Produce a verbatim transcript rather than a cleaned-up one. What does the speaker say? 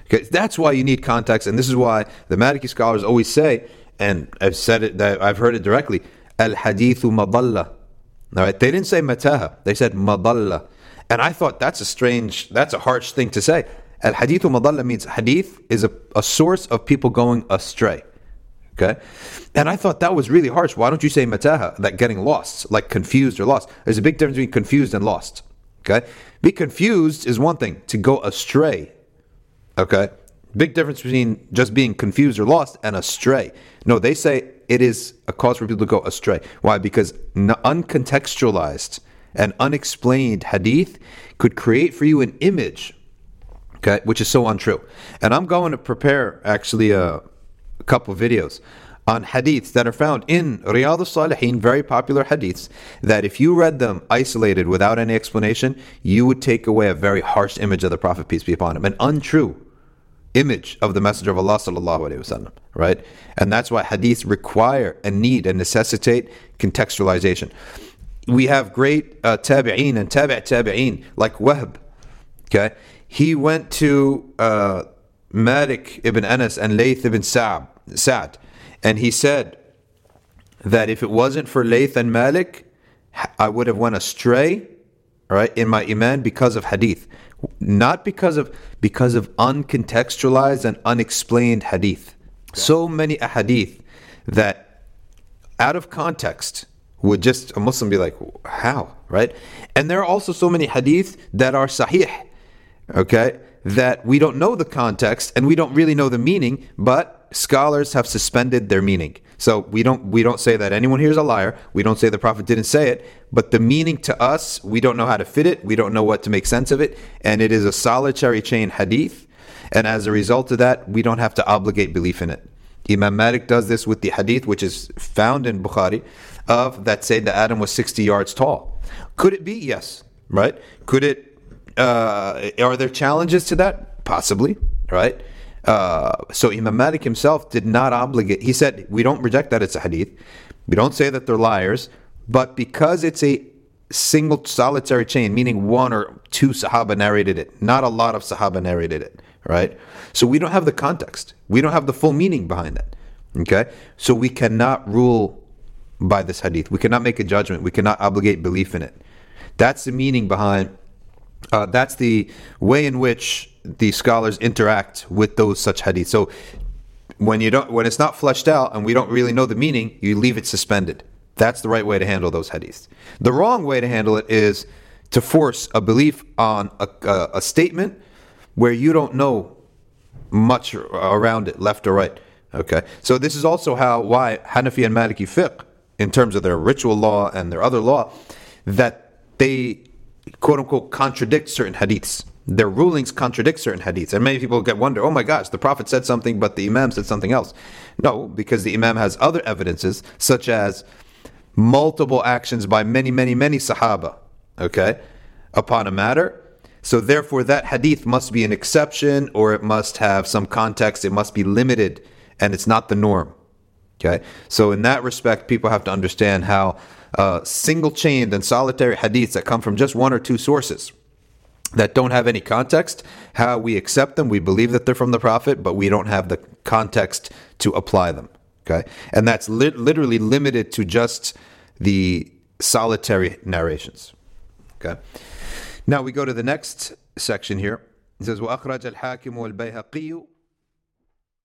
Okay, that's why you need context, and this is why the Maliki scholars always say, and I've said it, that I've heard it directly, al-hadithu madalla. All right, they didn't say mataha, they said madalla. And I thought that's a strange, that's a harsh thing to say. Al-hadithu madalla means hadith is a, a source of people going astray. Okay? And I thought that was really harsh. Why don't you say mataha, that getting lost, like confused or lost? There's a big difference between confused and lost. Okay? Be confused is one thing, to go astray. Okay? Big difference between just being confused or lost and astray. No, they say it is a cause for people to go astray. Why? Because uncontextualized and unexplained hadith could create for you an image, okay, which is so untrue. And I'm going to prepare actually a, a couple of videos on hadiths that are found in Riyadh al-Salihin, very popular hadiths, that if you read them isolated without any explanation, you would take away a very harsh image of the Prophet, peace be upon him, an untrue image of the Messenger of Allah sallallahu alaihi wasallam, right? And that's why hadiths require and need and necessitate contextualization. We have great uh, tabi'een and tabi' tabi'een like Wahb. Okay, he went to uh, Malik ibn Anas and Layth ibn Sa'd, Sa'd, and he said that if it wasn't for Layth and Malik, I would have went astray, right, in my iman because of hadith. Not because of because of uncontextualized and unexplained hadith. Okay. So many ahadith that out of context would just a Muslim be like, how, right? And there are also so many hadith that are sahih, okay, that we don't know the context and we don't really know the meaning, but scholars have suspended their meaning. So we don't we don't say that anyone here is a liar. We don't say the Prophet didn't say it, but the meaning to us, we don't know how to fit it. We don't know what to make sense of it, and it is a solitary chain hadith. And as a result of that, we don't have to obligate belief in it. Imam Malik does this with the hadith, which is found in Bukhari, of that say that Adam was sixty yards tall. Could it be? Yes. Right? Could it? Uh, are there challenges to that? Possibly. Right? Uh, so Imam Malik himself did not obligate. He said, we don't reject that it's a hadith. We don't say that they're liars. But because it's a single solitary chain, meaning one or two Sahaba narrated it, not a lot of Sahaba narrated it, right? So we don't have the context. We don't have the full meaning behind that. Okay? So we cannot rule by this hadith. We cannot make a judgment. We cannot obligate belief in it. That's the meaning behind, uh, that's the way in which the scholars interact with those such hadith. So when you don't, when it's not fleshed out and we don't really know the meaning, you leave it suspended. That's the right way to handle those hadiths. The wrong way to handle it is to force a belief on a, a, a statement where you don't know much around it, left or right. Okay, so this is also how why Hanafi and Maliki fiqh, in terms of their ritual law and their other law, that they quote unquote contradict certain hadiths. Their rulings contradict certain hadiths. And many people get wonder, oh my gosh, the Prophet said something, but the Imam said something else. No, because the Imam has other evidences, such as multiple actions by many, many, many Sahaba, okay, upon a matter. So therefore, that hadith must be an exception, or it must have some context, it must be limited, and it's not the norm. Okay? So in that respect, people have to understand how uh, single-chained and solitary hadiths that come from just one or two sources that don't have any context, how we accept them, we believe that they're from the Prophet, but we don't have the context to apply them. Okay, and that's li- literally limited to just the solitary narrations. Okay, now we go to the next section here. It says, وَأَخْرَجَ الْحَاكِمُ وَالْبَيْهَقِيُّ